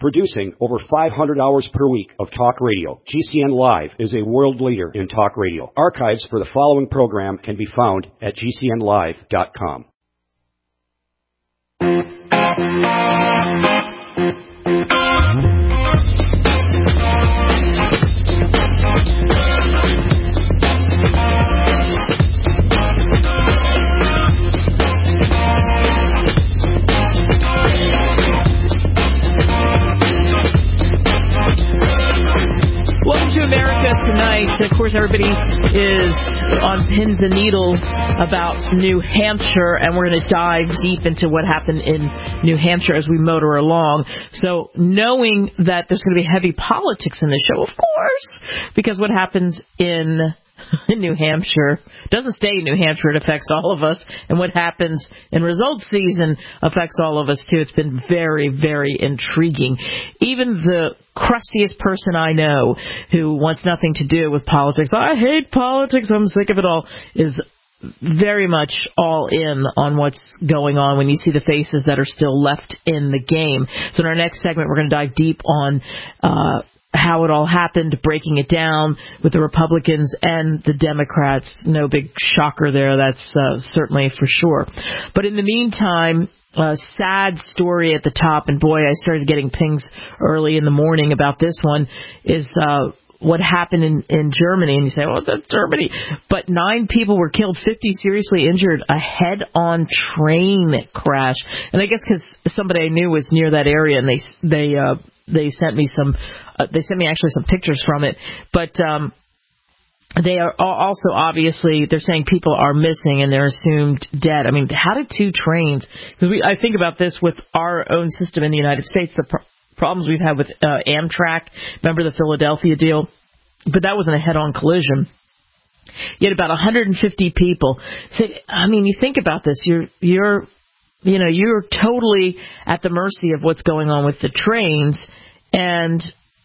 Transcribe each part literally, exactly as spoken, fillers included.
Producing over five hundred hours per week of talk radio, G C N Live is a world leader in talk radio. Archives for the following program can be found at G C N live dot com. Tonight, of course, everybody is on pins and needles about New Hampshire, and we're going to dive deep into what happened in New Hampshire as we motor along. So knowing that there's going to be heavy politics in this show, of course, because what happens in in New Hampshire doesn't stay in New Hampshire. It affects all of us. And what happens in results season affects all of us, too. It's been very, very intriguing. Even the crustiest person I know who wants nothing to do with politics, I hate politics, I'm sick of it all, is very much all in on what's going on when you see the faces that are still left in the game. So in our next segment, we're going to dive deep on uh how it all happened, breaking it down with the Republicans and the Democrats. No big shocker there, that's uh, certainly for sure. But in the meantime, a sad story at the top, and boy, I started getting pings early in the morning about this one, is uh, what happened in, in Germany. And you say, oh, that's Germany. But nine people were killed, fifty seriously injured, a head-on train crash. And I guess because somebody I knew was near that area, and they they uh, they sent me some, uh, they sent me actually some pictures from it. But um, they are also, obviously, they're saying people are missing and they're assumed dead. I mean, how did two trains, because we, I think about this with our own system in the United States, the pro- problems we've had with uh, Amtrak, remember the Philadelphia deal? But that wasn't a head-on collision. You had about one hundred fifty people. So, I mean, you think about this, you're, you're, you know, you're totally at the mercy of what's going on with the trains, and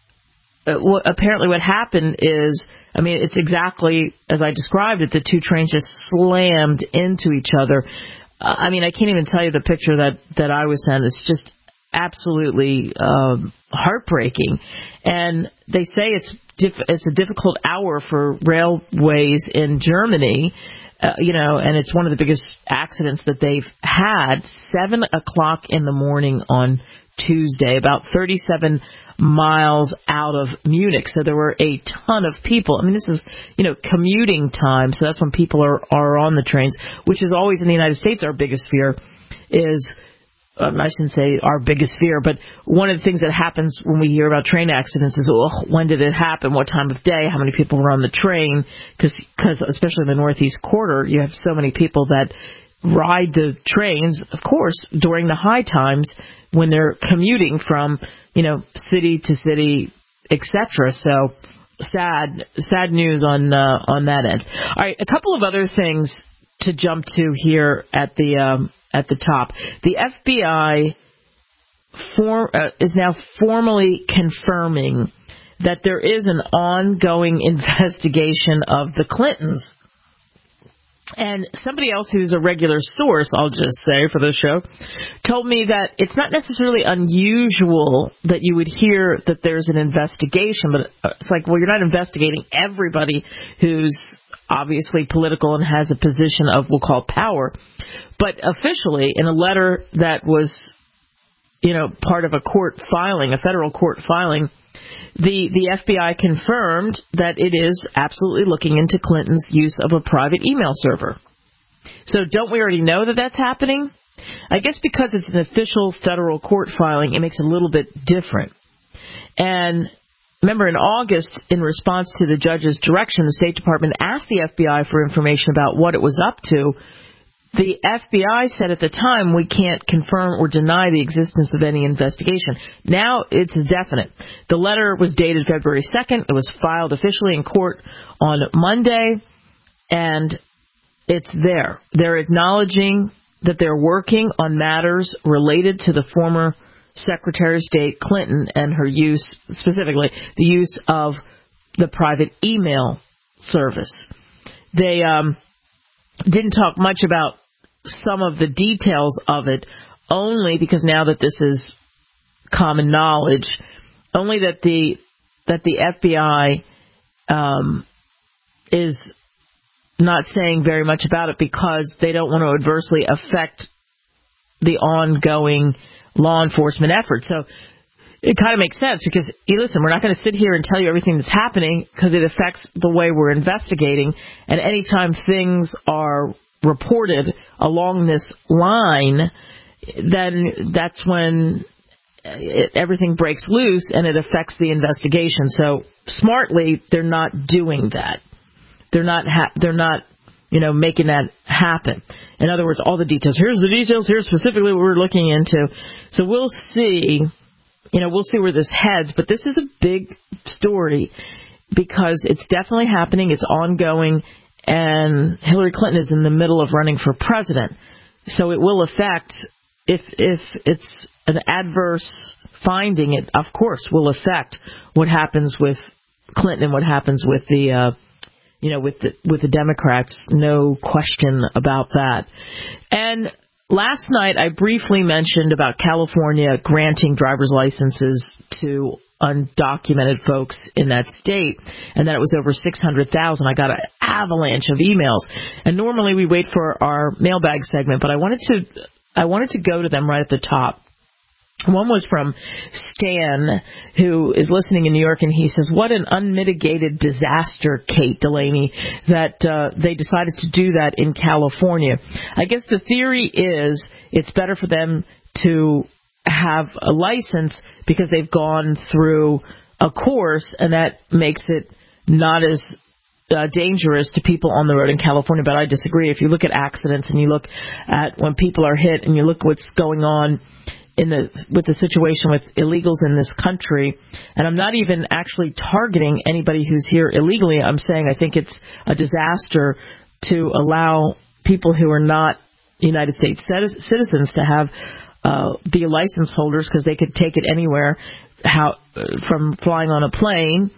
uh, what, apparently what happened is, I mean, it's exactly as I described it. The two trains just slammed into each other. Uh, I mean, I can't even tell you the picture that, that I was sent. It's just absolutely um, heartbreaking. And they say it's diff- it's a difficult hour for railways in Germany, uh, you know, and it's one of the biggest accidents that they've had. Seven o'clock in the morning on Tuesday, about thirty-seven miles out of Munich. So there were a ton of people. I mean, this is, you know, commuting time. So that's when people are, are on the trains, which is always in the United States our biggest fear is, um, I shouldn't say our biggest fear, but one of the things that happens when we hear about train accidents is, oh, when did it happen? What time of day? How many people were on the train? Because, especially in the Northeast Corridor, you have so many people that ride the trains, of course, during the high times when they're commuting from, you know, city to city, et cetera. So sad, sad news on uh, on that end. All right, a couple of other things to jump to here at the um, at the top. The F B I for, uh, is now formally confirming that there is an ongoing investigation of the Clintons. And somebody else who's a regular source, I'll just say for the show, told me that it's not necessarily unusual that you would hear that there's an investigation, but it's like, well, you're not investigating everybody who's obviously political and has a position of, we'll call, power. But officially, in a letter that was, you know, part of a court filing, a federal court filing, The the F B I confirmed that it is absolutely looking into Clinton's use of a private email server. So don't we already know that that's happening? I guess because it's an official federal court filing, it makes it a little bit different. And remember, in August, in response to the judge's direction, the State Department asked the F B I for information about what it was up to. The F B I said at the time, we can't confirm or deny the existence of any investigation. Now it's definite. The letter was dated February second. It was filed officially in court on Monday, and it's there. They're acknowledging that they're working on matters related to the former Secretary of State Clinton and her use, specifically the use of the private email service. They um, didn't talk much about some of the details of it, only because now that this is common knowledge, only that the that the F B I um, is not saying very much about it because they don't want to adversely affect the ongoing law enforcement effort. So it kind of makes sense because, hey, listen, we're not going to sit here and tell you everything that's happening because it affects the way we're investigating. And anytime things are reported along this line, then that's when it, everything breaks loose and it affects the investigation. So smartly, they're not doing that. They're not. Ha- they're not. You know, making that happen. In other words, all the details. Here's the details. Here's specifically what we're looking into. So we'll see. You know, we'll see where this heads. But this is a big story because it's definitely happening. It's ongoing, and Hillary Clinton is in the middle of running for president. So it will affect. If if it's an adverse finding, it of course will affect what happens with Clinton and what happens with the. Uh, You know, with the, with the Democrats, no question about that. And last night I briefly mentioned about California granting driver's licenses to undocumented folks in that state, and that it was over six hundred thousand. I got an avalanche of emails. And normally we wait for our mailbag segment, but I wanted to I wanted to go to them right at the top. One was from Stan, who is listening in New York, and he says, what an unmitigated disaster, Kate Delaney, that uh, they decided to do that in California. I guess the theory is it's better for them to have a license because they've gone through a course, and that makes it not as uh, dangerous to people on the road in California. But I disagree. If you look at accidents and you look at when people are hit and you look what's going on in the with the situation with illegals in this country, and I'm not even actually targeting anybody who's here illegally. I'm saying I think it's a disaster to allow people who are not United States citizens to have uh, be license holders because they could take it anywhere, how from flying on a plane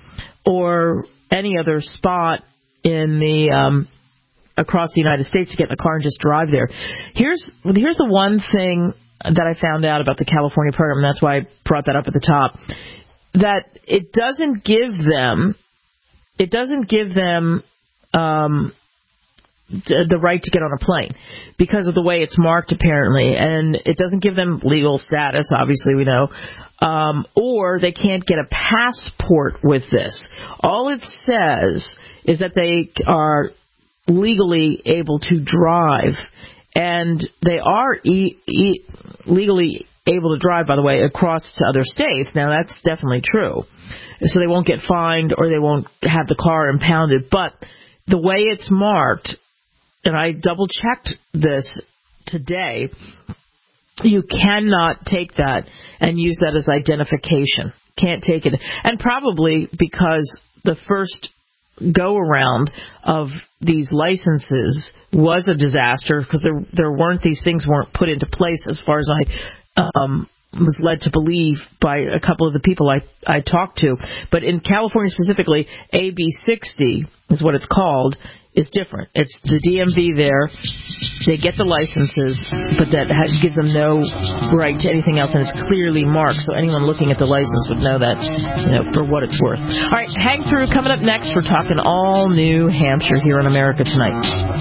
or any other spot in the um, across the United States to get in a car and just drive there. Here's here's the one thing that I found out about the California program, and that's why I brought that up at the top, that it doesn't give them, it doesn't give them um, the right to get on a plane because of the way it's marked, apparently, and it doesn't give them legal status, obviously we know, um, or they can't get a passport with this. All it says is that they are legally able to drive. And they are e- e- legally able to drive, by the way, across to other states. Now, that's definitely true. So they won't get fined or they won't have the car impounded. But the way it's marked, and I double-checked this today, you cannot take that and use that as identification. Can't take it. And probably because the first go-around of these licenses was a disaster because there there weren't these things weren't put into place as far as I um, was led to believe by a couple of the people I, I talked to. But in California specifically, A B sixty is what it's called, is different. It's the D M V there. They get the licenses, but that gives them no right to anything else, and it's clearly marked, so anyone looking at the license would know that, you know, for what it's worth. All right, hang through. Coming up next, we're talking all New Hampshire here on America Tonight.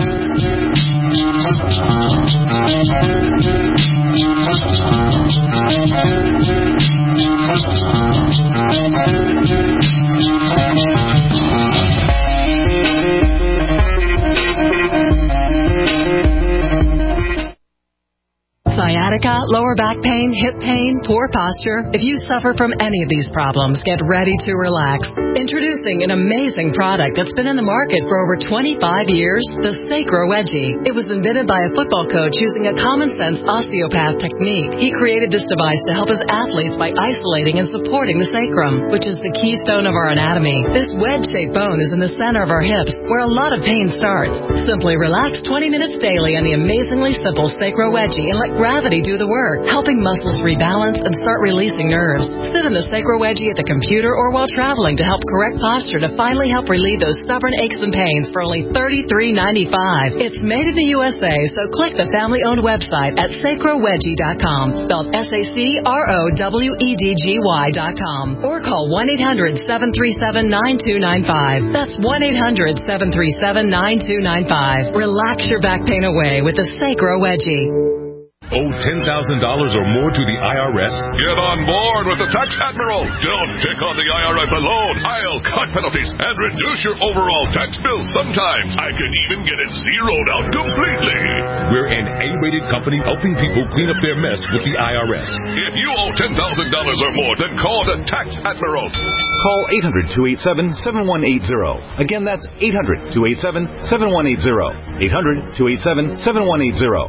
Sciatica, lower back pain, hip pain, poor posture. If you suffer from any of these problems, get ready to relax. Introducing an amazing product that's been in the market for over twenty-five years, the Sacro Wedgie. It was invented by a football coach using a common-sense osteopath technique. He created this device to help his athletes by isolating and supporting the sacrum, which is the keystone of our anatomy. This wedge-shaped bone is in the center of our hips, where a lot of pain starts. Simply relax twenty minutes daily on the amazingly simple Sacro Wedgie and let gravity do do the work, helping muscles rebalance and start releasing nerves. Sit in the Sacro Wedgie at the computer or while traveling to help correct posture to finally help relieve those stubborn aches and pains for only thirty-three ninety-five. It's made in the U S A, so click the family-owned website at sacro wedgie dot com, spelled S A C R O W E D G Y dot com, or call one eight hundred seven three seven nine two nine five. That's one eight hundred seven three seven nine two nine five. Relax your back pain away with the Sacro Wedgie. Owe ten thousand dollars or more to the I R S? Get on board with the Tax Admiral. Don't pick on the I R S alone. I'll cut penalties and reduce your overall tax bill. Sometimes I can even get it zeroed out completely. We're an A-rated company helping people clean up their mess with the I R S. If you owe ten thousand dollars or more, then call the Tax Admiral. Call eight hundred two eight seven seven one eight zero. Again, that's eight hundred two eight seven seven one eight zero. eight hundred two eight seven seven one eight zero.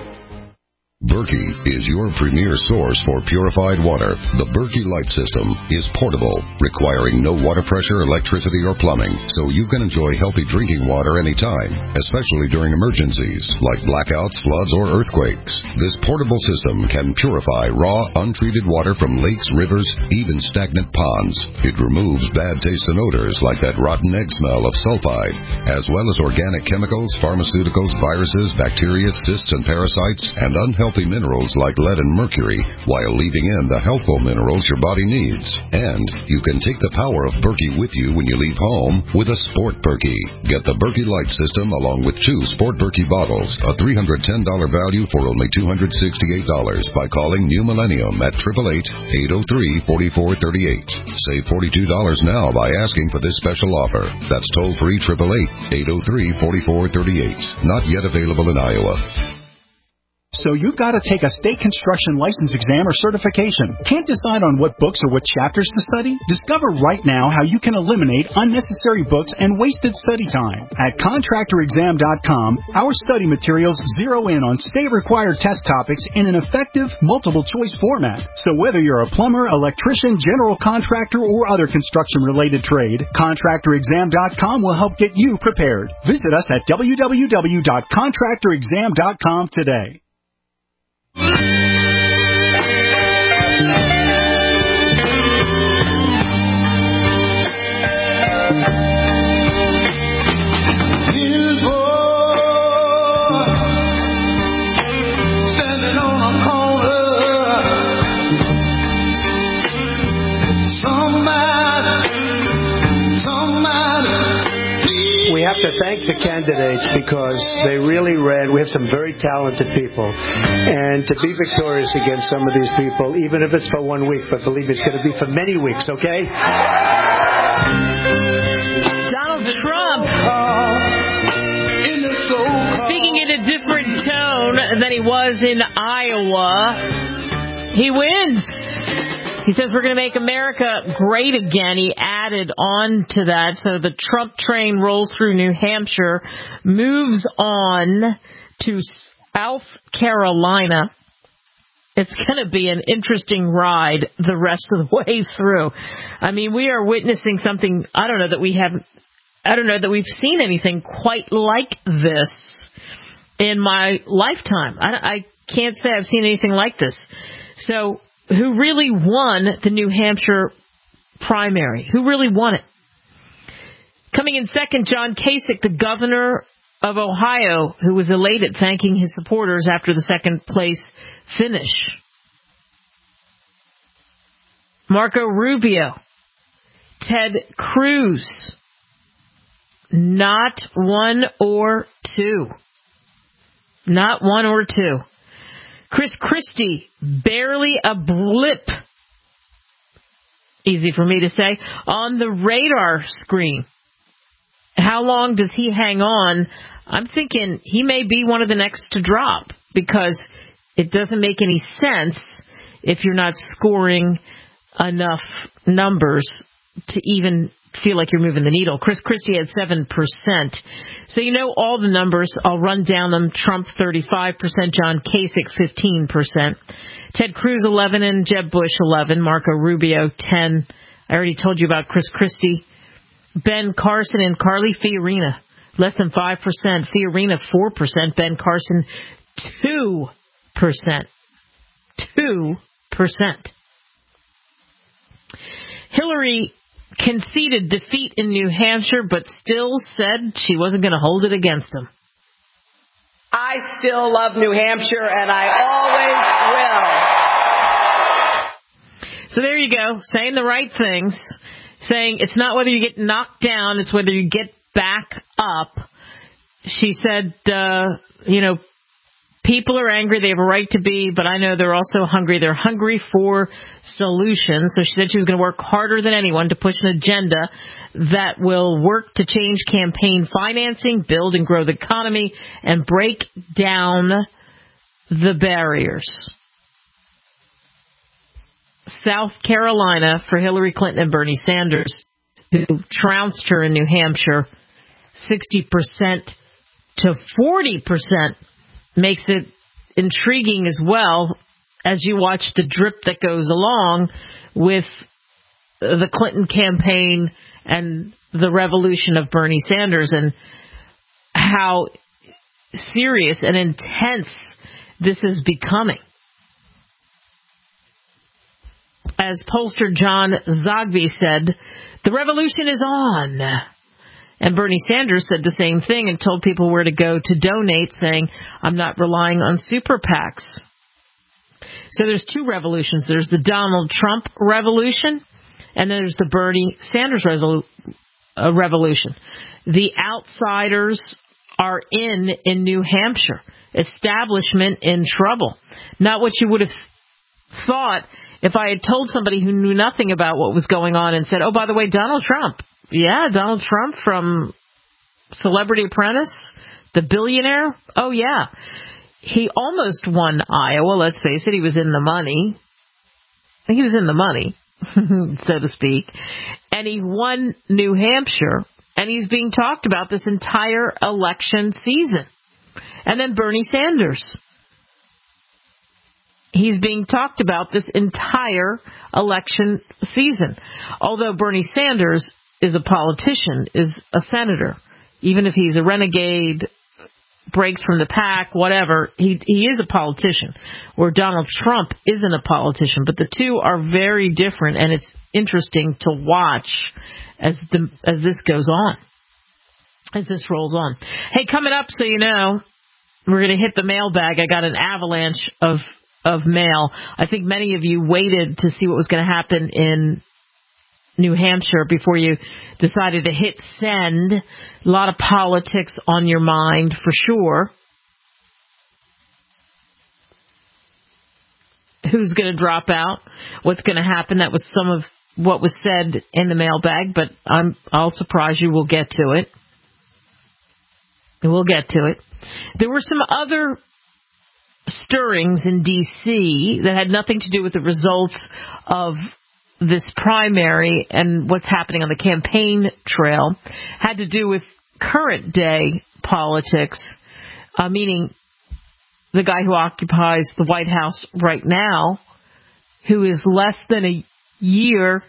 Berkey is your premier source for purified water. The Berkey Light System is portable, requiring no water pressure, electricity, or plumbing, so you can enjoy healthy drinking water anytime, especially during emergencies like blackouts, floods, or earthquakes. This portable system can purify raw, untreated water from lakes, rivers, even stagnant ponds. It removes bad taste and odors like that rotten egg smell of sulfide, as well as organic chemicals, pharmaceuticals, viruses, bacteria, cysts, and parasites, and unhealthy Healthy minerals like lead and mercury, while leaving in the healthful minerals your body needs. And you can take the power of Berkey with you when you leave home with a Sport Berkey. Get the Berkey Light System along with two Sport Berkey bottles, a three hundred ten dollars value for only two hundred sixty-eight dollars by calling New Millennium at eight eight eight, eight oh three, four four three eight. Save forty-two dollars now by asking for this special offer. That's toll-free eight eight eight, eight oh three, four four three eight. Not yet available in Iowa. So you've got to take a state construction license exam or certification. Can't decide on what books or what chapters to study? Discover right now how you can eliminate unnecessary books and wasted study time. At contractor exam dot com, our study materials zero in on state-required test topics in an effective, multiple-choice format. So whether you're a plumber, electrician, general contractor, or other construction-related trade, contractor exam dot com will help get you prepared. Visit us at w w w dot contractor exam dot com today. We have to thank the candidates because they really ran. We have some very talented people. And to be victorious against some of these people, even if it's for one week, but believe me, it's going to be for many weeks, okay? Donald Trump, speaking in a different tone than he was in Iowa, he wins. He says we're going to make America great again. He added on to that. So the Trump train rolls through New Hampshire, moves on to South Carolina. It's going to be an interesting ride the rest of the way through. I mean, we are witnessing something, I don't know that we haven't, I don't know that we've seen anything quite like this in my lifetime. I, I can't say I've seen anything like this. So, who really won the New Hampshire primary? Who really won it? Coming in second, John Kasich, the governor of Ohio, who was elated, thanking his supporters after the second place finish. Marco Rubio, Ted Cruz, not one or two. Not one or two. Chris Christie, barely a blip, easy for me to say, on the radar screen. How long does he hang on? I'm thinking he may be one of the next to drop because it doesn't make any sense if you're not scoring enough numbers to even feel like you're moving the needle. Chris Christie had seven percent. So you know all the numbers. I'll run down them. Trump thirty-five percent, John Kasich fifteen percent, Ted Cruz eleven, and Jeb Bush eleven, Marco Rubio ten. I already told you about Chris Christie. Ben Carson and Carly Fiorina, less than five percent. Fiorina four percent. Ben Carson two percent. two percent. Hillary conceded defeat in New Hampshire, but still said she wasn't going to hold it against him. I still love New Hampshire, and I always will. So there you go, saying the right things, saying it's not whether you get knocked down, it's whether you get back up. She said, uh, you know, people are angry, they have a right to be, but I know they're also hungry. They're hungry for solutions. So she said she was going to work harder than anyone to push an agenda that will work to change campaign financing, build and grow the economy, and break down the barriers. South Carolina for Hillary Clinton and Bernie Sanders, who trounced her in New Hampshire, sixty percent to forty percent, makes it intriguing as well as you watch the drip that goes along with the Clinton campaign and the revolution of Bernie Sanders, and how serious and intense this is becoming. As pollster John Zogby said, the revolution is on. And Bernie Sanders said the same thing and told people where to go to donate, saying, I'm not relying on super PACs. So there's two revolutions. There's the Donald Trump revolution, and then there's the Bernie Sanders resolu- uh, revolution. The outsiders are in in New Hampshire. Establishment in trouble. Not what you would have thought if I had told somebody who knew nothing about what was going on and said, oh, by the way, Donald Trump. Yeah, Donald Trump from Celebrity Apprentice, the billionaire. Oh, yeah. He almost won Iowa, let's face it. He was in the money. He was in the money, so to speak. And he won New Hampshire, and he's being talked about this entire election season. And then Bernie Sanders. He's being talked about this entire election season. Although Bernie Sanders is a politician, is a senator, even if he's a renegade, breaks from the pack, whatever, he he is a politician, where Donald Trump isn't a politician. But the two are very different, and it's interesting to watch as the as this goes on, as this rolls on. Hey, coming up, so you know, we're going to hit the mailbag. I got an avalanche of of mail. I think many of you waited to see what was going to happen in New Hampshire before you decided to hit send. A lot of politics on your mind for sure. Who's going to drop out? What's going to happen? That was some of what was said in the mailbag, but I'm, I'll surprise you. We'll get to it. We'll get to it. There were some other stirrings in D C that had nothing to do with the results of this primary and what's happening on the campaign trail. Had to do with current day politics, uh, meaning the guy who occupies the White House right now, who is less than a year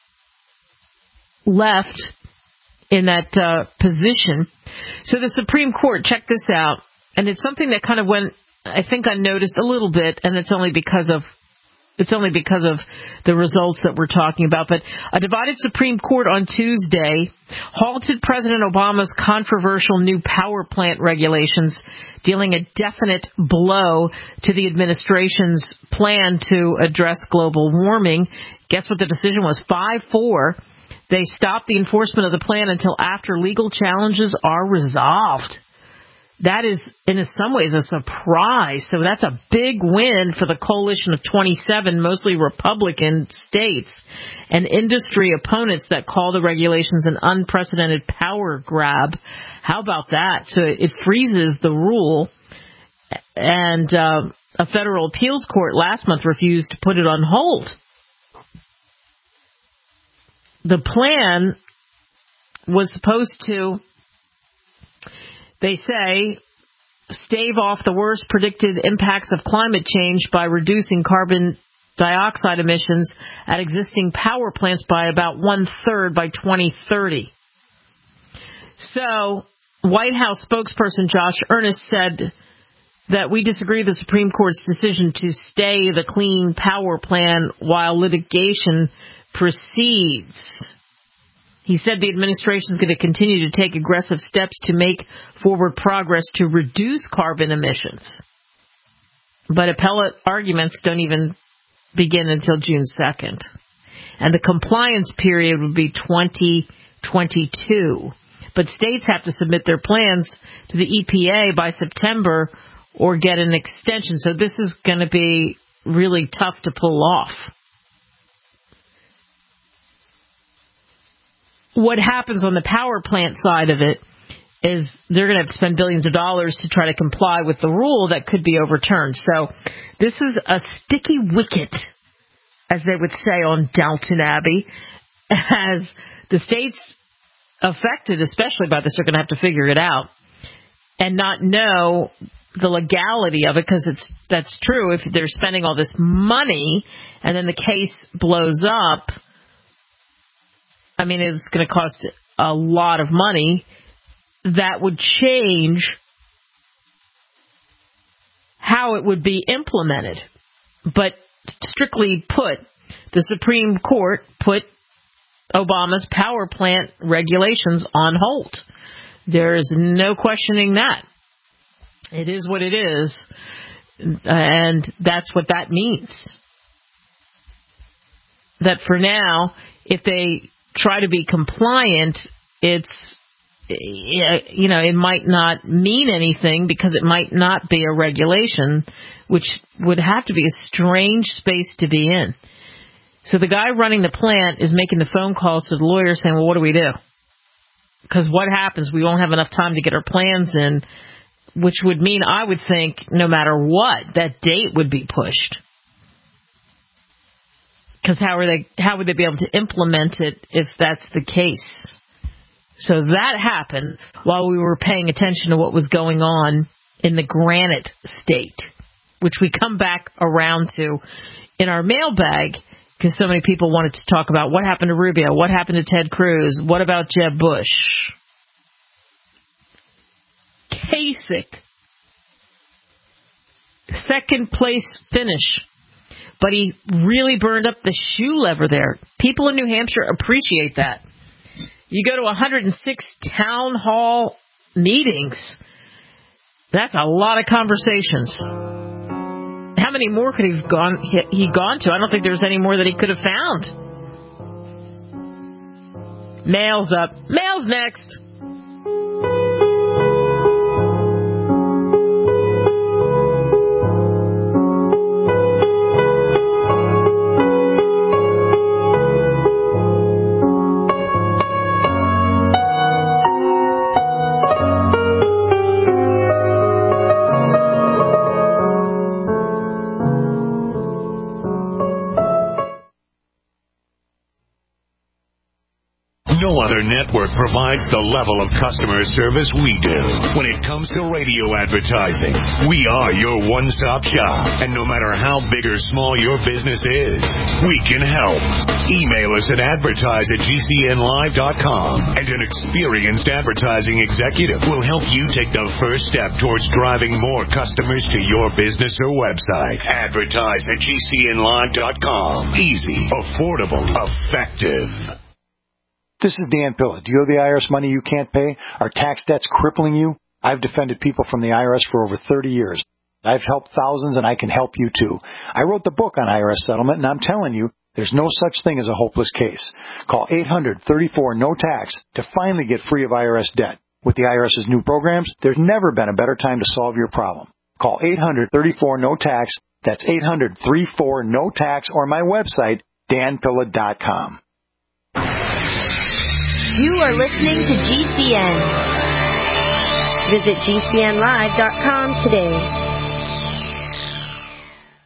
left in that uh, position. So the Supreme Court, check this out, and it's something that kind of went, I think, unnoticed a little bit, and it's only because of It's only because of the results that we're talking about. But a divided Supreme Court on Tuesday halted President Obama's controversial new power plant regulations, dealing a definite blow to the administration's plan to address global warming. Guess what the decision was? five four. They stopped the enforcement of the plan until after legal challenges are resolved. That is, in some ways, a surprise. So that's a big win for the coalition of twenty-seven, mostly Republican states, and industry opponents that call the regulations an unprecedented power grab. How about that? So it freezes the rule, and uh, a federal appeals court last month refused to put it on hold. The plan was supposed to, they say, stave off the worst predicted impacts of climate change by reducing carbon dioxide emissions at existing power plants by about one-third by twenty thirty. So, White House spokesperson Josh Earnest said that we disagree with the Supreme Court's decision to stay the Clean Power Plan while litigation proceeds. He said the administration is going to continue to take aggressive steps to make forward progress to reduce carbon emissions. But appellate arguments don't even begin until June second. And the compliance period would be twenty twenty-two. But states have to submit their plans to the E P A by September or get an extension. So this is going to be really tough to pull off. What happens on the power plant side of it is they're going to have to spend billions of dollars to try to comply with the rule that could be overturned. So this is a sticky wicket, as they would say on Downton Abbey, as the states affected, especially by this, are going to have to figure it out and not know the legality of it, because it's that's true. If they're spending all this money and then the case blows up, I mean, it's going to cost a lot of money. That would change how it would be implemented. But strictly put, the Supreme Court put Obama's power plant regulations on hold. There is no questioning that. It is what it is, and that's what that means. That for now, if they try to be compliant, it's, you know, it might not mean anything because it might not be a regulation, which would have to be a strange space to be in. So the guy running the plant is making the phone calls to the lawyer saying, well, what do we do? Because what happens? We won't have enough time to get our plans in, which would mean, I would think, no matter what, that date would be pushed. Because how are they? How would they be able to implement it if that's the case? So that happened while we were paying attention to what was going on in the Granite State, which we come back around to in our mailbag, because so many people wanted to talk about what happened to Rubio, what happened to Ted Cruz, what about Jeb Bush. Kasich, second place finish, but he really burned up the shoe lever there. People in New Hampshire appreciate that. You go to one hundred six town hall meetings. That's a lot of conversations. How many more could he have gone, he, he gone to? I don't think there's any more that he could have found. Mail's up. Mail's next. No other network provides the level of customer service we do. When it comes to radio advertising, we are your one-stop shop. And no matter how big or small your business is, we can help. Email us at advertise at G C N live dot com, and an experienced advertising executive will help you take the first step towards driving more customers to your business or website. Advertise at G C N live dot com. Easy, affordable, effective. This is Dan Pilla. Do you owe the I R S money you can't pay? Are tax debts crippling you? I've defended people from the I R S for over thirty years. I've helped thousands, and I can help you too. I wrote the book on I R S settlement, and I'm telling you, there's no such thing as a hopeless case. Call eight hundred, thirty-four, no tax to finally get free of I R S debt. With the IRS's new programs, there's never been a better time to solve your problem. Call eight hundred, thirty-four, no tax. That's eight hundred, thirty-four, no tax, or my website, dan pilla dot com. You are listening to G C N. Visit G C N live dot com today.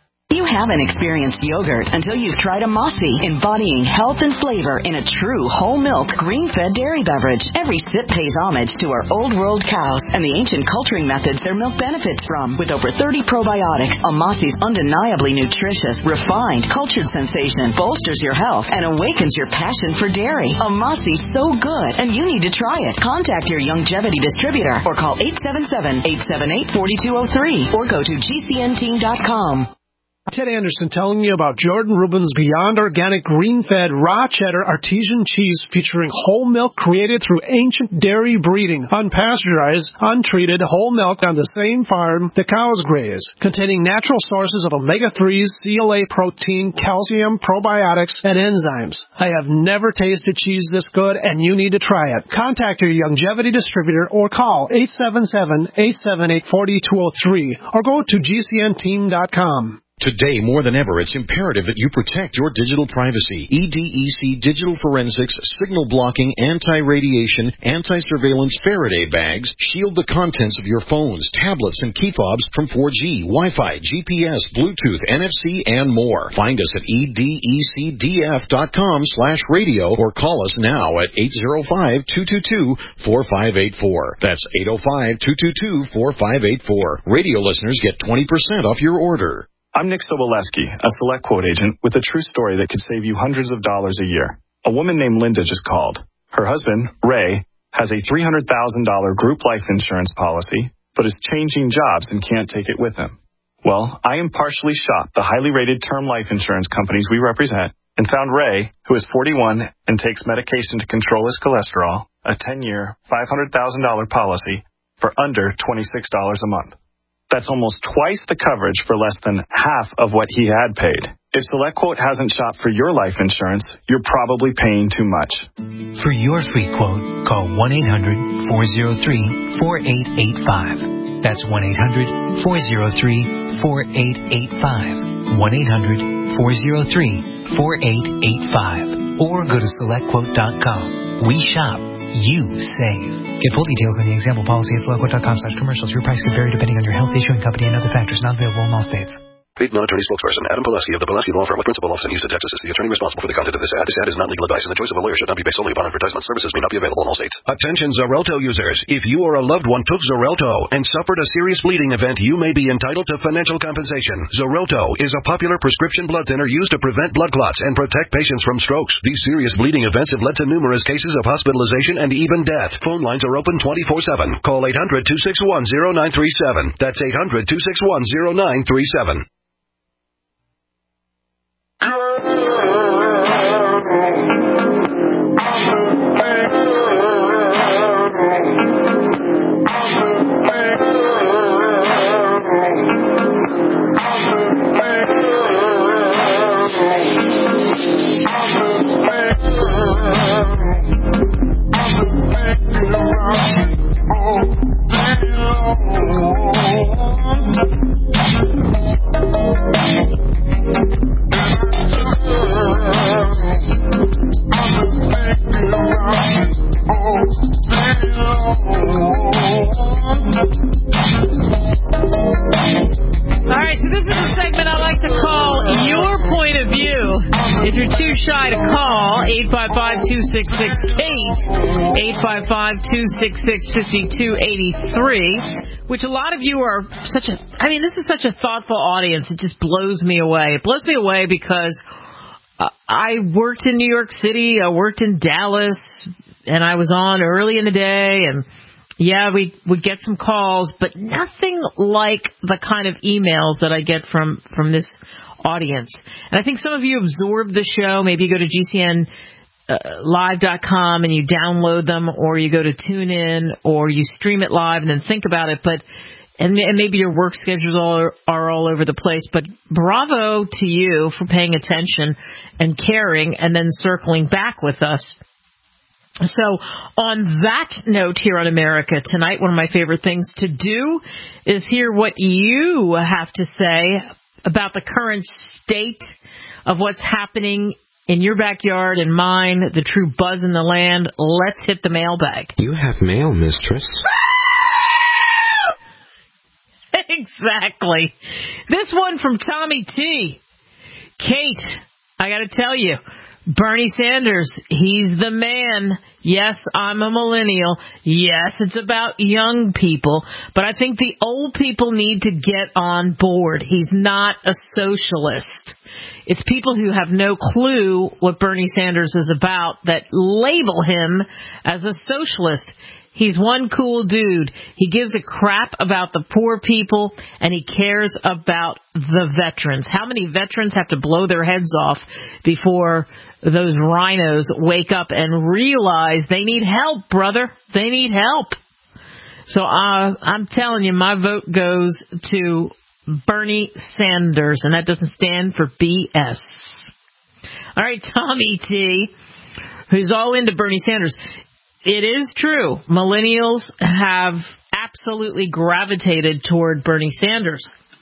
You haven't experienced yogurt until you've tried a Mossy, embodying health and flavor in a true whole milk, green-fed dairy beverage. Every sip pays homage to our old world cows and the ancient culturing methods their milk benefits from. With over thirty probiotics, a Mossy's undeniably nutritious, refined, cultured sensation bolsters your health and awakens your passion for dairy. A Mossy's so good, and you need to try it. Contact your Youngevity distributor or call eight seven seven, eight seven eight, four two zero three or go to G C N team dot com. Ted Anderson telling you about Jordan Rubin's Beyond Organic Green-Fed Raw Cheddar Artesian Cheese featuring whole milk created through ancient dairy breeding, unpasteurized, untreated whole milk on the same farm the cows graze, containing natural sources of omega threes, C L A protein, calcium, probiotics, and enzymes. I have never tasted cheese this good, and you need to try it. Contact your Youngevity distributor or call eight seven seven, eight seven eight, four two zero three or go to G C N team dot com. Today, more than ever, it's imperative that you protect your digital privacy. E D E C Digital Forensics, signal blocking, anti-radiation, anti-surveillance Faraday bags shield the contents of your phones, tablets, and key fobs from four G, Wi-Fi, G P S, Bluetooth, N F C, and more. Find us at E D E C D F dot com slash radio or call us now at eight zero five, two two two, four five eight four. That's eight zero five, two two two, four five eight four. Radio listeners get twenty percent off your order. I'm Nick Soboleski, a Select Quote agent with a true story that could save you hundreds of dollars a year. A woman named Linda just called. Her husband, Ray, has a three hundred thousand dollars group life insurance policy, but is changing jobs and can't take it with him. Well, I impartially shopped the highly rated term life insurance companies we represent and found Ray, who is forty-one and takes medication to control his cholesterol, a ten-year, five hundred thousand dollars policy for under twenty-six dollars a month. That's almost twice the coverage for less than half of what he had paid. If SelectQuote hasn't shopped for your life insurance, you're probably paying too much. For your free quote, call one eight hundred, four oh three, four eight eight five. That's one eight hundred, four oh three, four eight eight five. one eight hundred, four oh three, four eight eight five. Or go to select quote dot com. We shop. You save. Get full details on the example policy at select quote dot com slash commercials. Your price could vary depending on your health, issuing company, and other factors. Not available in all states. Paid non-attorney spokesperson Adam Pileski of the Pileski Law Firm with principal office in Houston, Texas is the attorney responsible for the content of this ad. This ad is not legal advice, and the choice of a lawyer should not be based solely upon advertisement. Services may not be available in all states. Attention Xarelto users. If you or a loved one took Xarelto and suffered a serious bleeding event, you may be entitled to financial compensation. Xarelto is a popular prescription blood thinner used to prevent blood clots and protect patients from strokes. These serious bleeding events have led to numerous cases of hospitalization and even death. Phone lines are open twenty-four seven. Call eight hundred, two six one, zero nine three seven. That's eight hundred, two six one, zero nine three seven. All right, so this is a segment I like to call Your Point of View. If you're too shy to call, eight five five, two six six, Kate, eight five five, two six six, five two eight three, which a lot of you are such a, I mean, this is such a thoughtful audience. It just blows me away. It blows me away because uh, I worked in New York City, I worked in Dallas, and I was on early in the day, and yeah, we would get some calls, but nothing like the kind of emails that I get from, from this audience. And I think some of you absorb the show. Maybe you go to G C N live dot com and you download them, or you go to TuneIn, or you stream it live and then think about it. But and, and maybe your work schedules are, are all over the place. But bravo to you for paying attention and caring and then circling back with us. So on that note here on America Tonight, one of my favorite things to do is hear what you have to say about the current state of what's happening in your backyard and mine, the true buzz in the land. Let's hit the mailbag. You have mail, mistress. Exactly. This one from Tommy T. Kate, I got to tell you, Bernie Sanders, he's the man. Yes, I'm a millennial. Yes, it's about young people. But I think the old people need to get on board. He's not a socialist. It's people who have no clue what Bernie Sanders is about that label him as a socialist. He's one cool dude. He gives a crap about the poor people, and he cares about the veterans. How many veterans have to blow their heads off before those rhinos wake up and realize they need help, brother? They need help. So uh, I'm telling you, my vote goes to Bernie Sanders, and that doesn't stand for B S. All right, Tommy T, who's all into Bernie Sanders. It is true. Millennials have absolutely gravitated toward Bernie Sanders.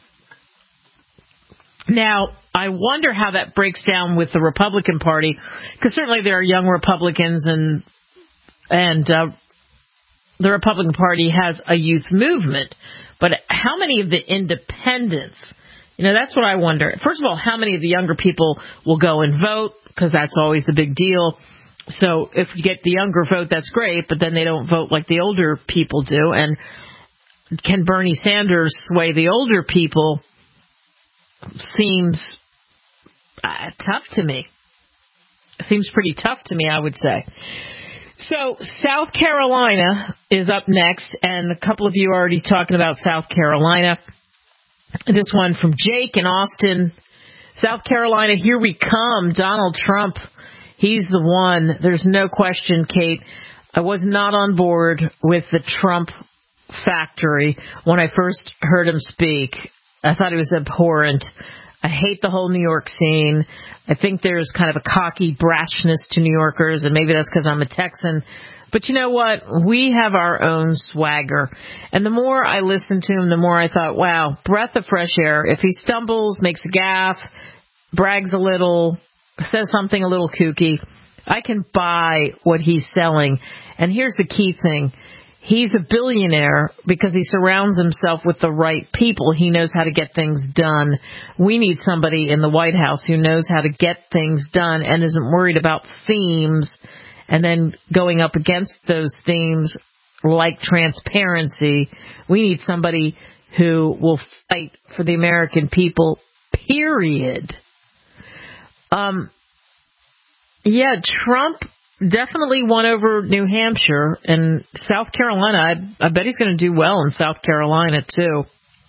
Now, I wonder how that breaks down with the Republican Party, because certainly there are young Republicans, and and uh, the Republican Party has a youth movement. But how many of the independents, you know, that's what I wonder. First of all, how many of the younger people will go and vote, because that's always the big deal. So if you get the younger vote, that's great, but then they don't vote like the older people do. And can Bernie Sanders sway the older people? Seems uh, tough to me. Seems pretty tough to me, I would say. So South Carolina is up next, and a couple of you are already talking about South Carolina. This one from Jake in Austin. South Carolina, here we come. Donald Trump. He's the one. There's no question, Kate. I was not on board with the Trump factory when I first heard him speak. I thought it was abhorrent. I hate the whole New York scene. I think there's kind of a cocky brashness to New Yorkers, and maybe that's because I'm a Texan. But you know what? We have our own swagger. And the more I listened to him, the more I thought, wow, breath of fresh air. If he stumbles, makes a gaffe, brags a little, says something a little kooky, I can buy what he's selling. And here's the key thing. He's a billionaire because he surrounds himself with the right people. He knows how to get things done. We need somebody in the White House who knows how to get things done and isn't worried about themes and then going up against those themes like transparency. We need somebody who will fight for the American people, period. Um, yeah, Trump definitely won over New Hampshire, and South Carolina, I, I bet he's going to do well in South Carolina, too.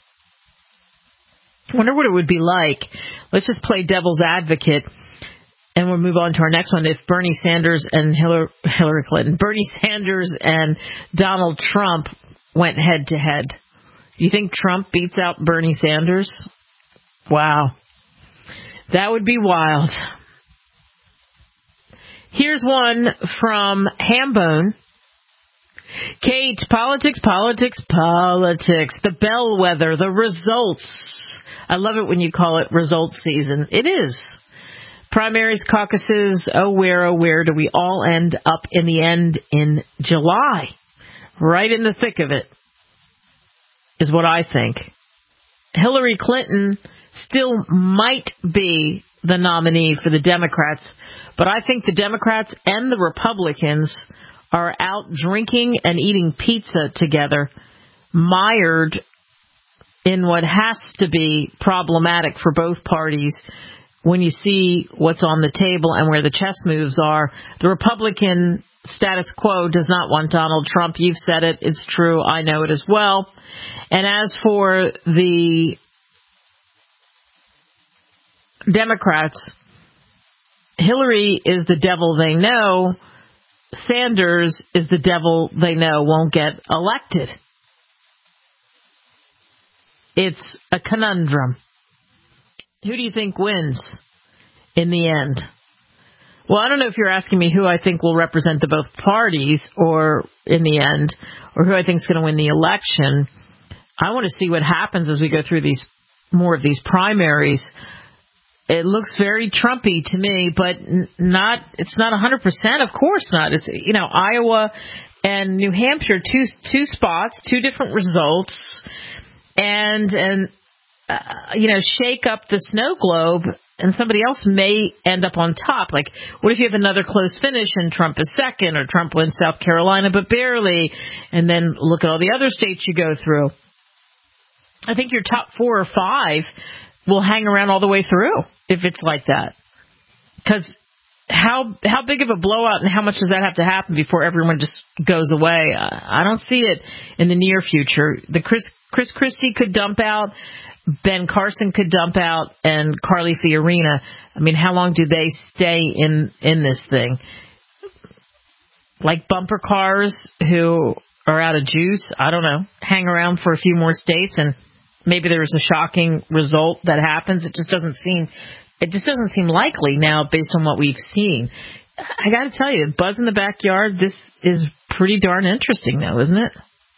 I wonder what it would be like. Let's just play devil's advocate, and we'll move on to our next one. If Bernie Sanders and Hillary, Hillary Clinton, Bernie Sanders and Donald Trump went head-to-head, do you think Trump beats out Bernie Sanders? Wow. That would be wild. Here's one from Hambone. Kate, politics, politics, politics. The bellwether, the results. I love it when you call it results season. It is. Primaries, caucuses, oh where, oh where do we all end up in the end in July? Right in the thick of it, is what I think. Hillary Clinton still might be the nominee for the Democrats, but I think the Democrats and the Republicans are out drinking and eating pizza together, mired in what has to be problematic for both parties when you see what's on the table and where the chess moves are. The Republican status quo does not want Donald Trump. You've said it. It's true. I know it as well. And as for the Democrats, Hillary is the devil they know. Sanders is the devil they know won't get elected. It's a conundrum. Who do you think wins in the end? Well, I don't know if you're asking me who I think will represent the both parties or in the end, or who I think is going to win the election. I want to see what happens as we go through these more of these primaries. It looks very Trumpy to me, but not. It's not one hundred percent. Of course not. It's, you know, Iowa and New Hampshire, two two spots, two different results, and and uh, you know, shake up the snow globe and somebody else may end up on top. Like, what if you have another close finish and Trump is second, or Trump wins South Carolina but barely, and then look at all the other states you go through. I think your top four or five will hang around all the way through if it's like that. Because how how big of a blowout and how much does that have to happen before everyone just goes away? I don't see it in the near future. The Chris Chris Christie could dump out, Ben Carson could dump out, and Carly Fiorina. I mean, how long do they stay in in this thing? Like bumper cars who are out of juice, I don't know, hang around for a few more states and maybe there's a shocking result that happens. It just doesn't seem it just doesn't seem likely now based on what we've seen. I got to tell you, buzz in the backyard, this is pretty darn interesting though, isn't it?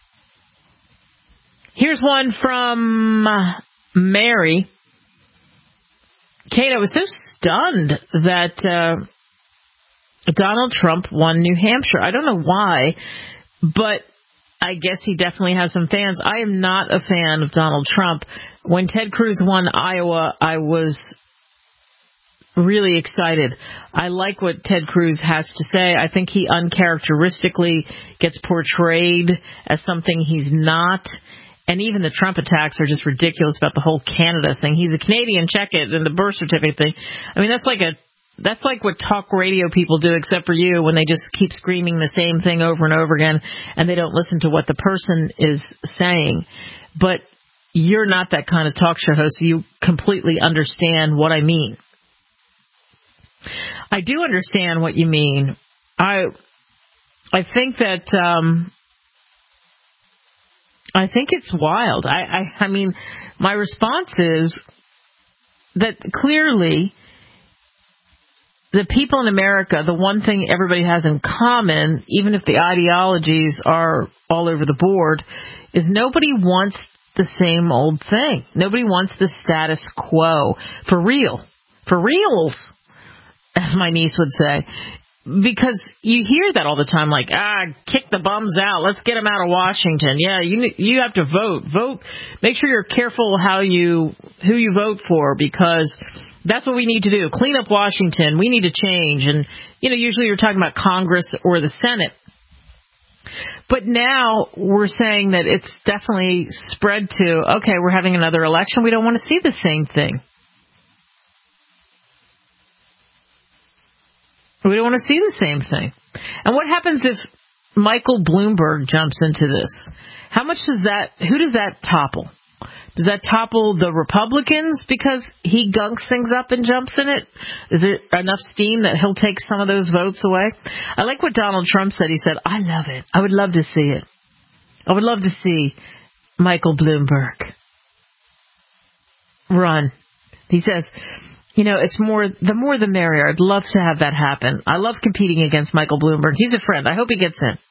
Here's one from Mary. Kate, I was so stunned that uh, Donald Trump won New Hampshire. I don't know why, but I guess he definitely has some fans. I am not a fan of Donald Trump. When Ted Cruz won Iowa, I was really excited. I like what Ted Cruz has to say. I think he uncharacteristically gets portrayed as something he's not. And even the Trump attacks are just ridiculous about the whole Canada thing. He's a Canadian, check it, and the birth certificate thing. I mean, that's like a that's like what talk radio people do, except for you, when they just keep screaming the same thing over and over again, and they don't listen to what the person is saying. But you're not that kind of talk show host, so you completely understand what I mean. I do understand what you mean. I I think that um, I think it's wild. I, I I mean, my response is that clearly the people in America, the one thing everybody has in common, even if the ideologies are all over the board, is nobody wants the same old thing. Nobody wants the status quo. For real. For reals, as my niece would say. Because you hear that all the time, like, ah, kick the bums out. Let's get them out of Washington. Yeah, you you have to vote. Vote. Make sure you're careful how you who you vote for, because that's what we need to do. Clean up Washington. We need to change. And, you know, usually you're talking about Congress or the Senate. But now we're saying that it's definitely spread to, okay, we're having another election. We don't want to see the same thing. We don't want to see the same thing. And what happens if Michael Bloomberg jumps into this? How much does that, who does that topple? Does that topple the Republicans because he gunks things up and jumps in it? Is there enough steam that he'll take some of those votes away? I like what Donald Trump said. He said, I love it. I would love to see it. I would love to see Michael Bloomberg run. He says, you know, it's more, the more the merrier. I'd love to have that happen. I love competing against Michael Bloomberg. He's a friend. I hope he gets in.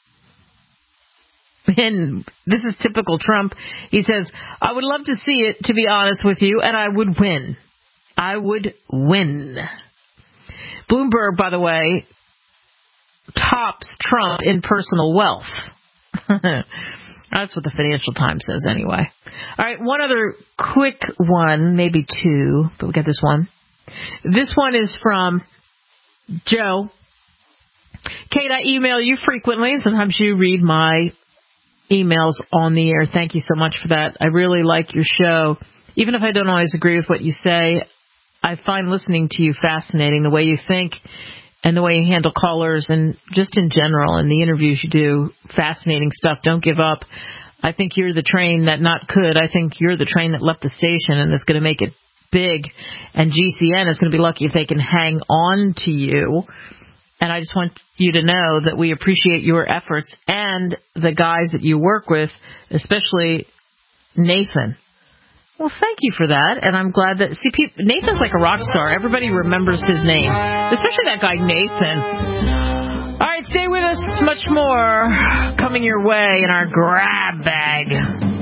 And this is typical Trump. He says, I would love to see it, to be honest with you, and I would win. I would win. Bloomberg, by the way, tops Trump in personal wealth. That's what the Financial Times says anyway. All right, one other quick one, maybe two, but we got this one. This one is from Joe. Kate, I email you frequently, and sometimes you read my emails on the air. Thank you so much for that. I really like your show. Even if I don't always agree with what you say, I find listening to you fascinating, the way you think and the way you handle callers, and just in general, in the interviews you do, fascinating stuff. Don't give up. I think you're the train that not could. I think you're the train that left the station and is going to make it big. And G C N is going to be lucky if they can hang on to you. And I just want you to know that we appreciate your efforts and the guys that you work with, especially Nathan. Well, thank you for that. And I'm glad that, see, people, Nathan's like a rock star. Everybody remembers his name, especially that guy, Nathan. All right, stay with us. Much more coming your way in our grab bag.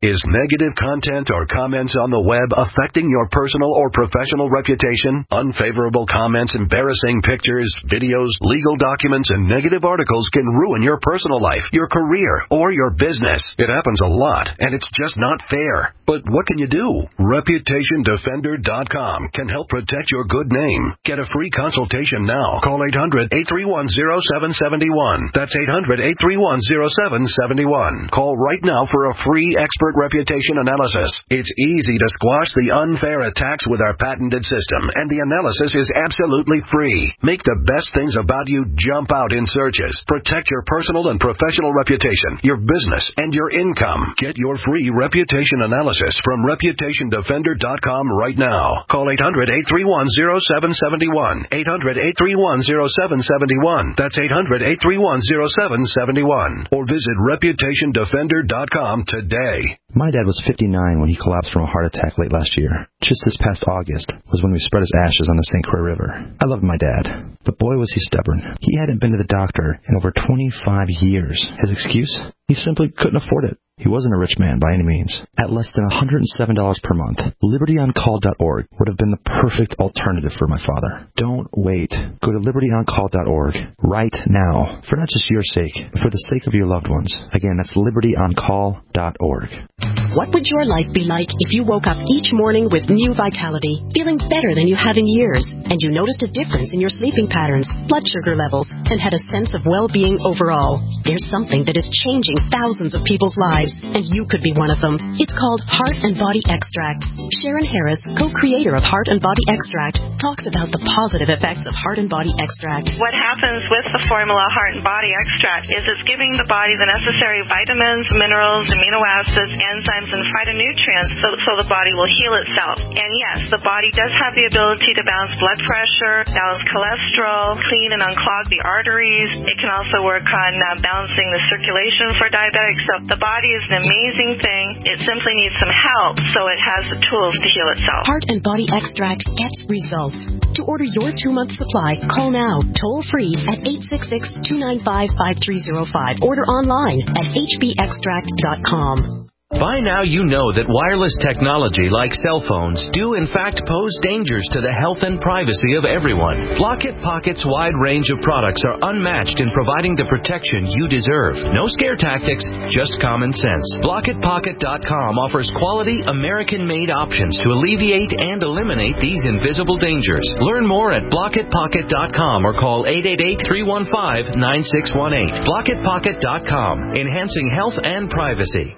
Is negative content or comments on the web affecting your personal or professional reputation? Unfavorable comments, embarrassing pictures, videos, legal documents, and negative articles can ruin your personal life, your career, or your business. It happens a lot, and it's just not fair. But what can you do? Reputation Defender dot com can help protect your good name. Get a free consultation now. Call eight hundred, eight three one, zero seven seven one. That's eight hundred, eight three one, zero seven seven one. Call right now for a free expert reputation analysis. It's easy to squash the unfair attacks with our patented system, and the analysis is absolutely free. Make the best things about you jump out in searches. Protect your personal and professional reputation, your business, and your income. Get your free reputation analysis from Reputation Defender dot com right now. Call eight hundred, eight three one, zero seven seven one. eight hundred, eight three one, zero seven seven one. That's eight hundred, eight three one, zero seven seven one. Or visit Reputation Defender dot com today. My dad was fifty-nine when he collapsed from a heart attack late last year. Just this past August was when we spread his ashes on the Saint Croix River. I loved my dad, but boy was he stubborn. He hadn't been to the doctor in over twenty-five years. His excuse? He simply couldn't afford it. He wasn't a rich man by any means. At less than one hundred seven dollars per month, Liberty On Call dot org would have been the perfect alternative for my father. Don't wait. Go to Liberty On Call dot org right now, for not just your sake, but for the sake of your loved ones. Again, that's Liberty On Call dot org. What would your life be like if you woke up each morning with new vitality, feeling better than you have in years, and you noticed a difference in your sleeping patterns, blood sugar levels, and had a sense of well-being overall? There's something that is changing thousands of people's lives, and you could be one of them. It's called Heart and Body Extract. Sharon Harris, co-creator of Heart and Body Extract, talks about the positive effects of Heart and Body Extract. What happens with the formula Heart and Body Extract is it's giving the body the necessary vitamins, minerals, amino acids, enzymes, and phytonutrients so, so the body will heal itself. And yes, the body does have the ability to balance blood pressure, balance cholesterol, clean and unclog the arteries. It can also work on uh, balancing the circulation for diabetics. So the body is an amazing thing. It simply needs some help so it has the tools to heal itself. Heart and Body Extract gets results. To order your two-month supply, call now, toll-free at eight six six, two nine five, five three zero five. Order online at h b extract dot com. By now you know that wireless technology like cell phones do in fact pose dangers to the health and privacy of everyone. Blockit Pocket's wide range of products are unmatched in providing the protection you deserve. No scare tactics, just common sense. Blockit Pocket dot com offers quality American-made options to alleviate and eliminate these invisible dangers. Learn more at Blockit Pocket dot com or call eight eight eight, three one five, nine six one eight. Blockit Pocket dot com, enhancing health and privacy.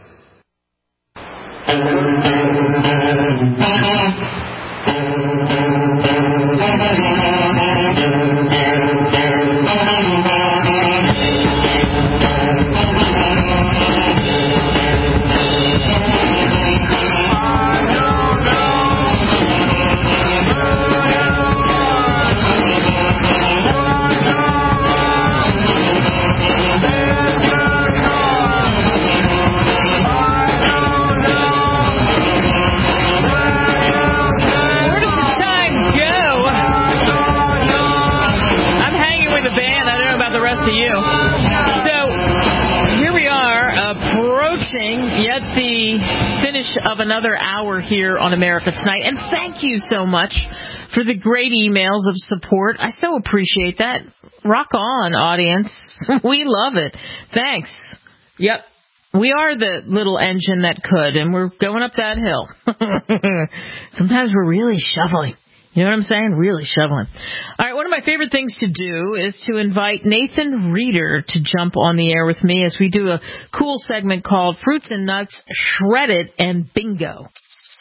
Of another hour here on America Tonight. And thank you so much for the great emails of support. I so appreciate that. Rock on, audience. We love it. Thanks. Yep. We are the little engine that could, and we're going up that hill. Sometimes we're really shoveling. You know what I'm saying? Really shoveling. All right, one of my favorite things to do is to invite Nathan Reeder to jump on the air with me as we do a cool segment called Fruits and Nuts, Shredded, and Bingo.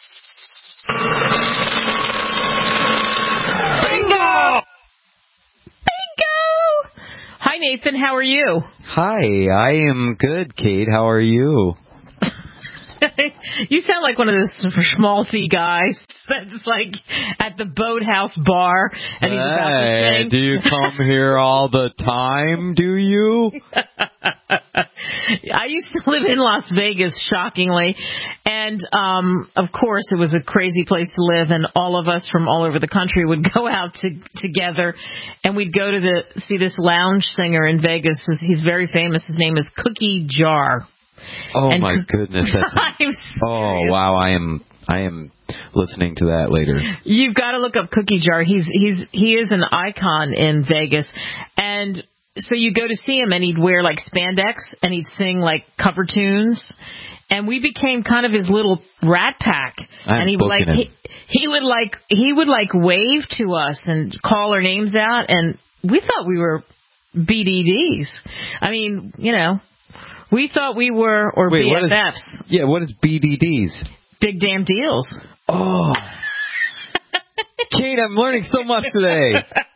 Bingo! Bingo! Hi, Nathan. How are you? Hi, I am good, Kate. How are you? You sound like one of those schmaltzy guys that's like at the Boathouse bar and he's about to Hey, sing. do you come here all the time, do you? I used to live in Las Vegas, shockingly, and um, of course it was a crazy place to live, and all of us from all over the country would go out to, together, and we'd go to the see this lounge singer in Vegas. He's very famous. His name is Cookie Jar. Oh and, my goodness! That's oh wow! I am I am listening to that later. You've got to look up Cookie Jar. He's he's he is an icon in Vegas, and so you go to see him, and he'd wear like spandex, and he'd sing like cover tunes, and we became kind of his little rat pack. I'm and he would like he, he would like he would like wave to us and call our names out, and we thought we were B D Ds. I mean, you know, we thought we were or Wait, B F Fs. What is, yeah, what is B D Ds? Big damn deals. Oh, Kate, I'm learning so much today.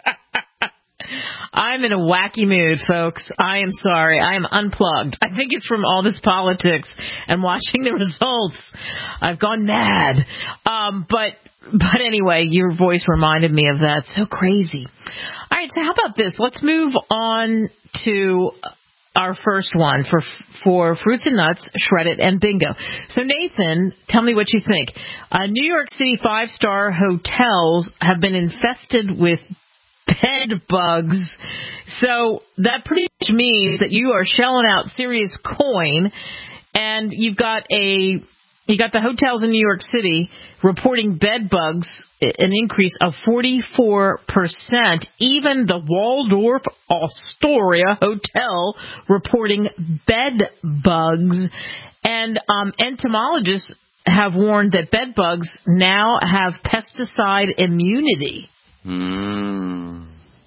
I'm in a wacky mood, folks. I am sorry. I am unplugged. I think it's from all this politics and watching the results. I've gone mad. Um, but but anyway, your voice reminded me of that. So crazy. All right, so how about this? Let's move on to our first one for for fruits and nuts, shredded, and bingo. So, Nathan, tell me what you think. Uh, New York City five-star hotels have been infested with bed bugs. So that pretty much means that you are shelling out serious coin, and you've got a you got the hotels in New York City reporting bed bugs, an increase of forty-four percent. Even the Waldorf Astoria Hotel reporting bed bugs, and um, entomologists have warned that bed bugs now have pesticide immunity. Mm.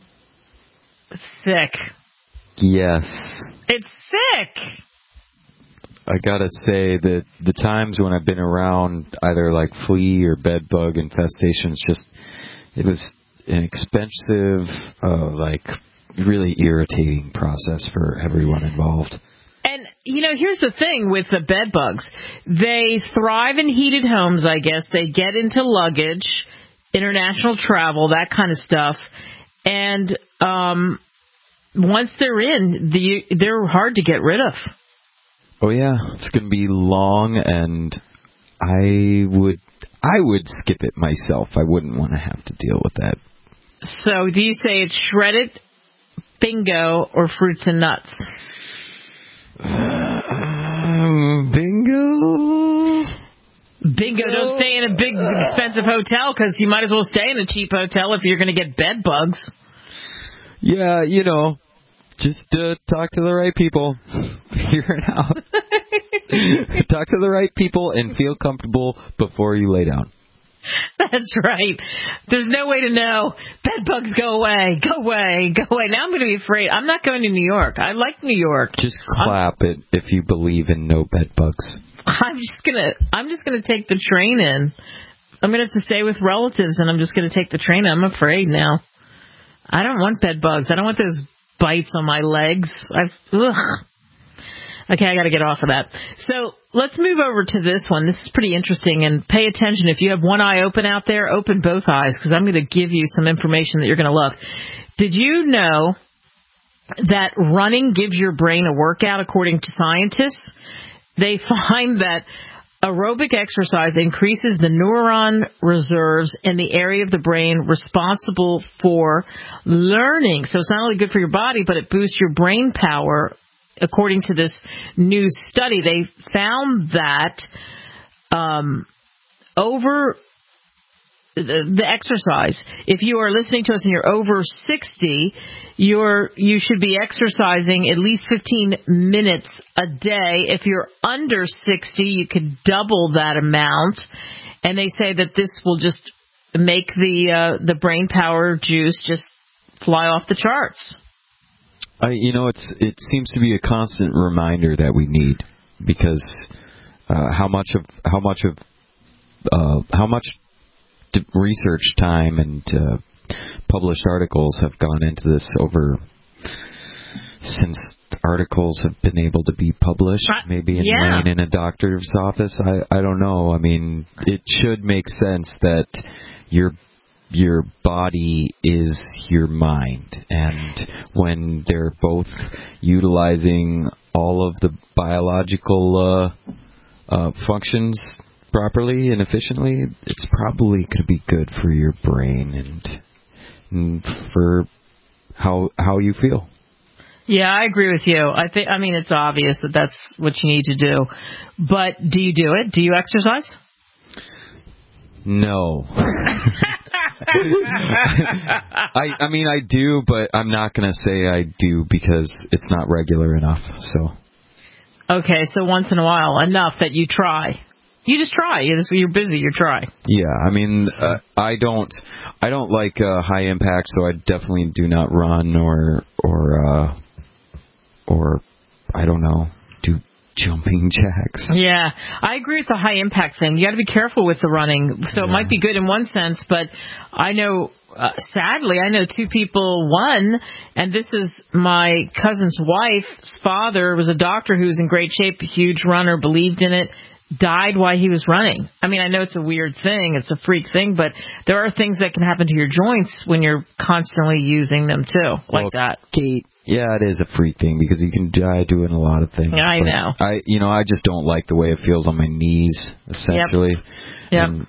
Sick. Yes. It's sick. I gotta say that the times when I've been around either like flea or bed bug infestations, just it was an expensive, uh, like really irritating process for everyone involved. And, you know, here's the thing with the bed bugs. They thrive in heated homes, I guess. They get into luggage, international travel, that kind of stuff. And um, once they're in, the, they're hard to get rid of. Oh, yeah. It's going to be long, and I would I would skip it myself. I wouldn't want to have to deal with that. So do you say it's shredded, bingo, or fruits and nuts? Um, bingo. Bingo, don't stay in a big, expensive hotel, because you might as well stay in a cheap hotel if you're going to get bed bugs. Yeah, you know, just uh, talk to the right people. Figure it out. Talk to the right people and feel comfortable before you lay down. That's right. There's no way to know. Bed bugs, go away, go away, go away. Now I'm going to be afraid. I'm not going to New York. I like New York. Just clap I'm, it if you believe in no bed bugs. I'm just gonna. I'm just gonna take the train in. I'm gonna have to stay with relatives, and I'm just gonna take the train in. I'm afraid now. I don't want bed bugs. I don't want those bites on my legs. I've. Ugh. Okay, I got to get off of that. So let's move over to this one. This is pretty interesting, and pay attention. If you have one eye open out there, open both eyes, because I'm going to give you some information that you're going to love. Did you know that running gives your brain a workout, according to scientists? They find that aerobic exercise increases the neuron reserves in the area of the brain responsible for learning. So it's not only good for your body, but it boosts your brain power. According to this new study, they found that um, over the, the exercise, if you are listening to us and you're over sixty, you're you should be exercising at least fifteen minutes a day. If you're under sixty, you could double that amount. And they say that this will just make the uh, the brain power juice just fly off the charts. I, you know, it's it seems to be a constant reminder that we need, because uh, how much of how much of uh, how much research time and uh, published articles have gone into this over since articles have been able to be published, maybe in yeah. line in a doctor's office. I I don't know. I mean, it should make sense that your your body is your mind, and when they're both utilizing all of the biological uh, uh, functions properly and efficiently, it's probably going to be good for your brain and, and for how how you feel. Yeah, I agree with you. I think, I mean, it's obvious that that's what you need to do. But do you do it? Do you exercise? No. I I mean, I do, but I'm not going to say I do because it's not regular enough. So. Okay, so once in a while, enough that you try. You just try. You're you're busy. You try. Yeah, I mean, uh, I don't, I don't like uh, high impact, so I definitely do not run or or uh, or I don't know, do jumping jacks. Yeah, I agree with the high impact thing. You got to be careful with the running. So yeah. It might be good in one sense, but I know, uh, sadly, I know two people. One, and this is my cousin's wife's father, was a doctor who was in great shape, a huge runner, believed in it. Died while he was running. I mean, I know it's a weird thing, it's a freak thing, but there are things that can happen to your joints when you're constantly using them too, like well, that. Kate, yeah, it is a freak thing because you can die doing a lot of things. I know. I, you know, I just don't like the way it feels on my knees, essentially. Yep. Yep. And,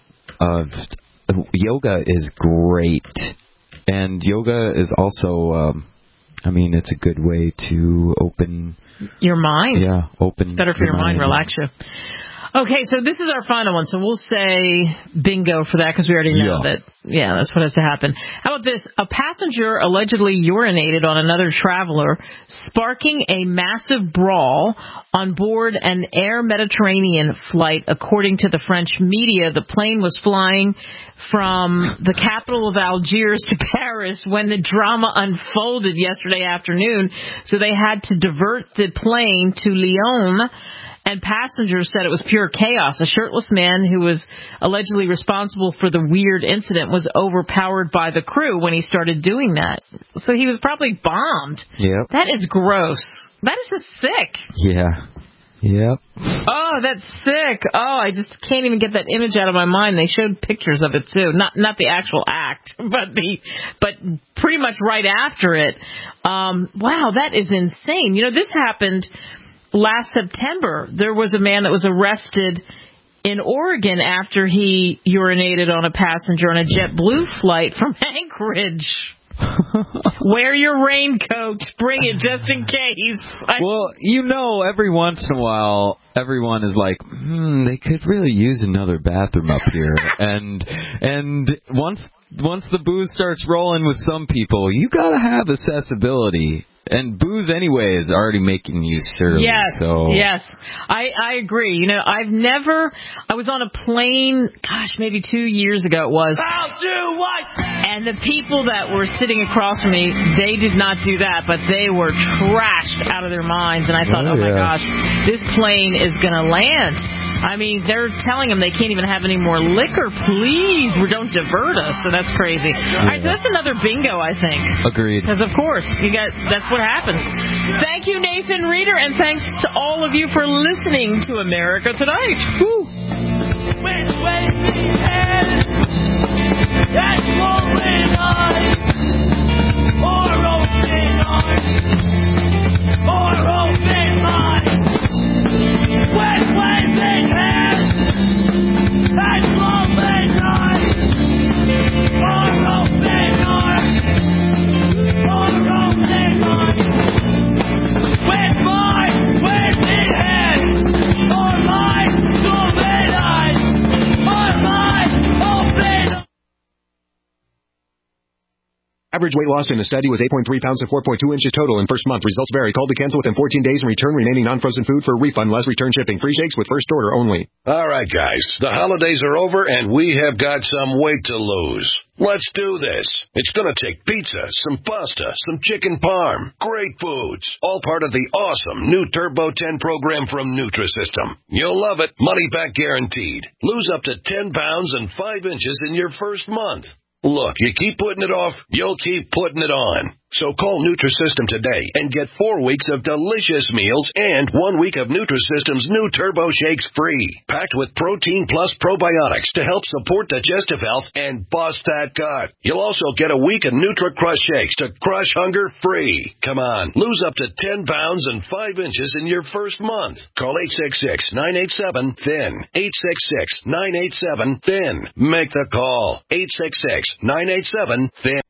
uh, yoga is great, and yoga is also, um, I mean, it's a good way to open your mind. Yeah, open. It's better for your, your mind, mind, relax you. Okay, so this is our final one, so we'll say bingo for that because we already know yeah. that, yeah, that's what has to happen. How about this? A passenger allegedly urinated on another traveler, sparking a massive brawl on board an Air Mediterranean flight. According to the French media, the plane was flying from the capital of Algiers to Paris when the drama unfolded yesterday afternoon, so they had to divert the plane to Lyon. And passengers said it was pure chaos. A shirtless man who was allegedly responsible for the weird incident was overpowered by the crew when he started doing that. So he was probably bombed. Yep. That is gross. That is just sick. Yeah. Yep. Oh, that's sick. Oh, I just can't even get that image out of my mind. They showed pictures of it too. Not not the actual act, but the but pretty much right after it. Um, wow, that is insane. You know, this happened last September. There was a man that was arrested in Oregon after he urinated on a passenger on a JetBlue flight from Anchorage. Wear your raincoat. Bring it just in case. Well, you know, every once in a while, everyone is like, hmm, they could really use another bathroom up here. and and once once the booze starts rolling with some people, you got to have accessibility. And booze, anyway, is already making you surly. Yes, so. yes. I, I agree. You know, I've never... I was on a plane, gosh, maybe two years ago it was. How do I say? And the people that were sitting across from me, they did not do that, but they were trashed out of their minds. And I thought, oh, oh my yeah. gosh, this plane is going to land. I mean, they're telling them they can't even have any more liquor. Please, don't divert us. So that's crazy. Yeah. All right, so that's another bingo, I think. Agreed. Because, of course, you got that's what happens. Thank you, Nathan Reeder, and thanks to all of you for listening to America Tonight. Woo. Which way we head? That's rolling on. Or open arms. Or open minds. Which way we head? That's rolling on. Or open arms. Or open arms. With my waving head, or my open eyes, or my open. Average weight loss in the study was eight point three pounds and four point two inches total in first month. Results vary. Call to cancel within fourteen days and return remaining non-frozen food for a refund less return shipping. Free shakes with first order only. All right, guys. The holidays are over, and we have got some weight to lose. Let's do this. It's going to take pizza, some pasta, some chicken parm, great foods, all part of the awesome new Turbo ten program from Nutrisystem. You'll love it. Money back guaranteed. Lose up to ten pounds and five inches in your first month. Look, you keep putting it off, you'll keep putting it on. So call Nutrisystem today and get four weeks of delicious meals and one week of Nutrisystem's new Turbo Shakes free. Packed with protein plus probiotics to help support digestive health and bust that gut. You'll also get a week of NutriCrush Shakes to crush hunger free. Come on, lose up to ten pounds and five inches in your first month. Call eight six six, nine eight seven, T H I N. eight six six, nine eight seven, T H I N. Make the call. eight six six, nine eight seven, T H I N.